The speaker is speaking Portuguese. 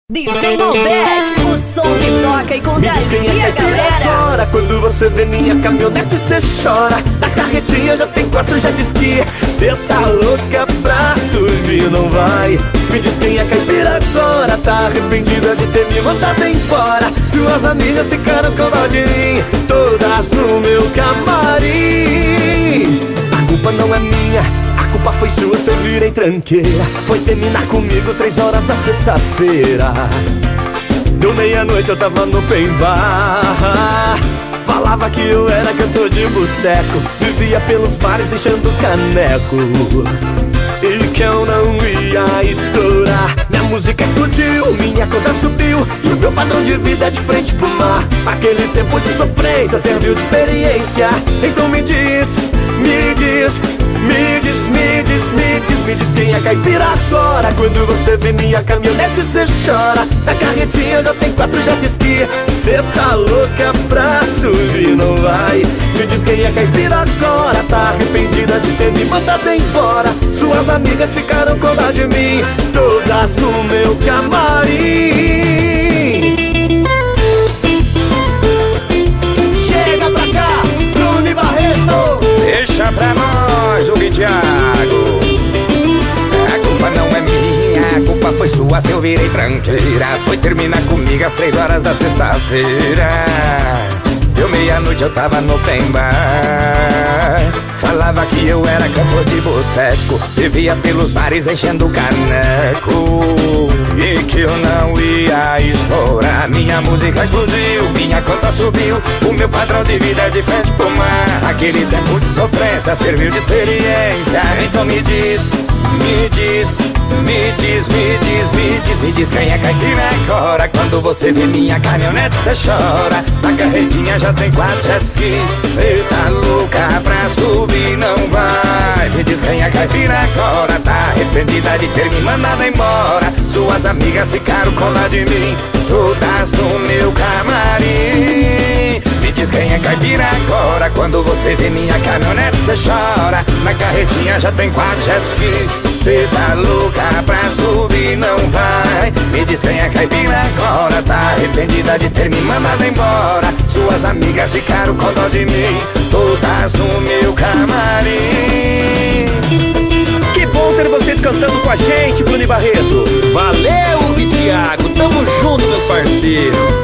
DJ Malbec, o som que toca e contagia a galera. Agora, quando você vê minha caminhonete, cê chora. Na carretinha já tem 4, já diz que cê tá louca pra subir, não vai. Me diz quem é caipira agora, tá arrependida de ter me mandado embora. Suas amigas ficaram com dó de mim, todas no meu camarim. A culpa não é minha, a culpa foi sua, se eu virei tranqueira. Foi terminar comigo 3 horas da sexta-feira. Deu meia-noite, eu tava no open bar. Falava que eu era cantor de boteco, vivia pelos bares enchendo caneco, e que eu não ia estourar. Minha música explodiu, minha conta subiu, e o meu padrão de vida é de frente pro mar. Aquele tempo de sofrência serviu de experiência. Então me diz, me diz, me diz, me diz, me diz, me diz quem é caipira agora. Quando você vê minha caminhonete, cê chora. Na carretinha já tem 4, já diz que cê tá louca pra subir, não vai. Me diz quem é caipira agora, tá arrependida de ter me mandado embora. Suas amigas ficaram com dó de mim, todas no meu camarim. Chega pra cá, Bruno e Barreto. Deixa pra nós o Thiago. A culpa não é minha, a culpa foi sua, se eu virei tranqueira. Foi terminar comigo às 3 horas da sexta-feira. Deu meia-noite, eu tava no open bar. Falava que eu era cantor de boteco, vivia pelos bares enchendo caneco, e que eu não ia estourar. Minha música explodiu, minha conta subiu, o meu padrão de vida é de frente pro mar. Aquele tempo de sofrência serviu de experiência. Então me diz, me diz, me diz, me diz, me diz, me diz quem é caipira agora. Quando você vê minha caminhonete, cê chora. Na carretinha já tem 4 jet ski, cê tá louca pra subir, não vai. Me diz quem é caipira agora, tá arrependida de ter me mandado embora. Suas amigas ficaram com dó de mim, todas no meu camarim. Me diz quem é caipira agora. Quando você vê minha caminhonete, cê chora. Na carretinha já tem 4 jet ski, cê tá louca pra subir, não vai. Me diz quem é caipira agora, tá arrependida de ter me mandado embora. Suas amigas ficaram com dó de mim, todas no meu camarim. Que bom ter vocês cantando com a gente, Bruno e Barreto. Valeu, Thiago, tamo junto, meus parceiros.